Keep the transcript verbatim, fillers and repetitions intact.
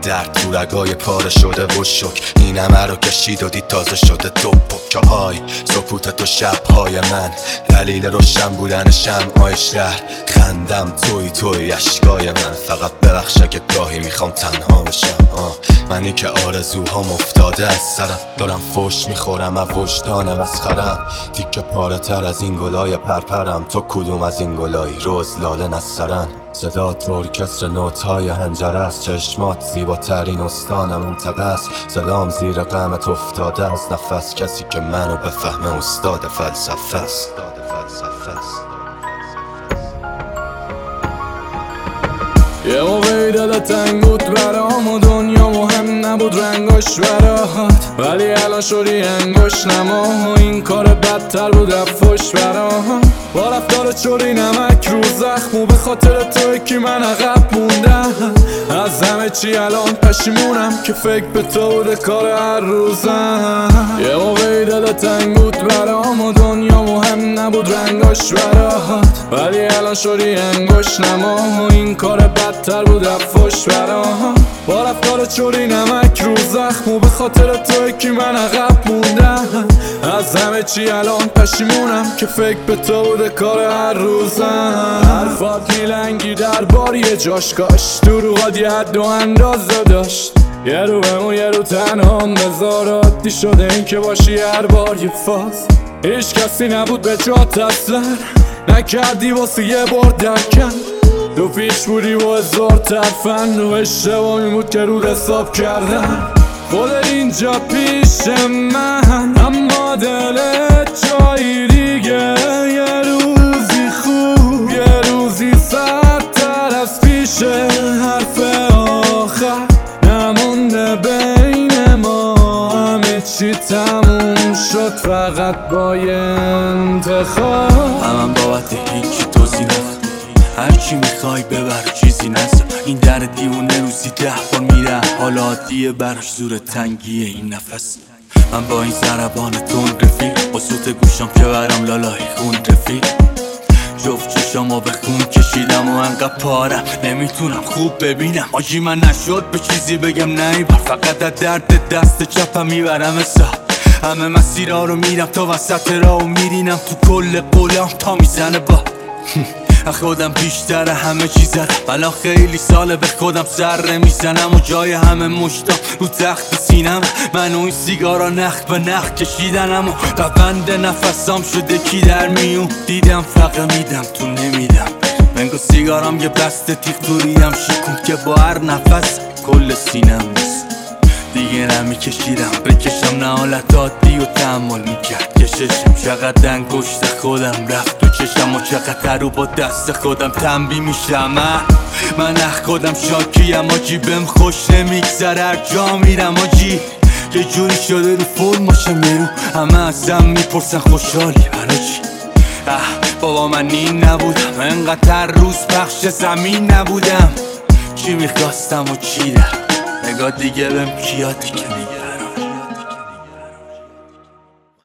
درد تو رگای پاره شده و شک این همه رو کشید و دید تازه شده دو پکه های سکوت تو شبهای من دلیل روشن بودن شمعای شهر خندم توی توی اشکای من فقط ببخش که گاهی میخوام تنها بشم آه. منی که آرزوهام افتاده از سرم دارم فوش میخورم از وجدان مسخرم تیکه پاره تر از این گلای پرپرم تو کدوم از این گلایی روز لاله نسترن صدات ارکستر نوت‌های حنجره است چشمات زیباترین استان منطقه است سلام زیر غمت افتاده از نفس کسی که منو بفهمه استاد فلسفه است یه موقعی دلت تنگ بود برام و دنیا مهم نبود رنگاش برات ولی الان شدی انگوش نما و این کار بدتر بود افوش برام با رفتارت شدی نمک رو زخم و به خاطر توی که من عقب موندم از همه چی الان پشیمونم که فکر به تو بوده کار هر روزم یه موقعی دلت تنگ بود برام و دنیا مهم نبود رنگاش برات ولی الان شدی انگوش نما و این کار بدتر بود افوش برام با رفتارت شدی نمک رو زخم و به خاطر توی که من عقب موندم از همه چی الان پشیمونم که فکر به تو بوده کار هر روزم حرفات میلنگی در بار یه جاش کاش دروغات یه حد و اندازه داشت یه رو بمون یه رو تنهام بذار عادی شده این که باشی هر بار یه فاز هیچ کسی نبود به جات اصلا نکردی واسه یه بار درکن تو پیش بودی با هزار ترفند و اشتباهی بود که رود حساب کردم خودت اینجا پیش من اما دلت جایی دیگه یه روزی خوب یه روزی سردتر از پیش حرف آخر نمونده بین ما همه چی تموم شد فقط با یه انتخاب همم بابت هیچی توضیح نخواد هرچی میخوای ببر چیزی نزد این در دیونه روزی ده بار میره حالا عادیه براش زور تنگیه این نفس من با این ضربان تون رفیق با صوت گوشم که برام لالای خون رفیق جفت چشامو به خون کشیدم و انقدر پارم نمیتونم خوب ببینم آجی من نشد به چیزی بگم نه بر فقط از درد دست چپم میبرم حساب همه مسیرها رو میرم تا وسط راه و میرینم تو کل قولم تا میزنه با خودم بیشتر همه چیزه بلا خیلی ساله به خودم سر میزنم و جای همه مشتاق رو تخت سینم من و این سیگارا نخ به نخ کشیدنم و قبند نفسام شده کی در میون دیدم فقط میدم تو نمیدم منگو سیگارام یه بست تیغ توریدم شکون که با هر نفس کل سینم نیست دیگه نمیکشیدم بکشم نه حالت عادی و تحمل میکرد کششم چقدر انگشت خودم رفت تو چشم و چقدر رو با دست خودم تنبیه میشم من من اخ خودم شاکیم آجی بهم خوش نمیگذره هر جا میرم آجی یه جوری شده رو فرماشم یه رو همه ازم میپرسن خوشحالی من آجی اه بابا من این نبودم انقدر روز پخش زمین نبودم چی میخواستم و چی در نگاه دیگه بهم کیاتی که میگه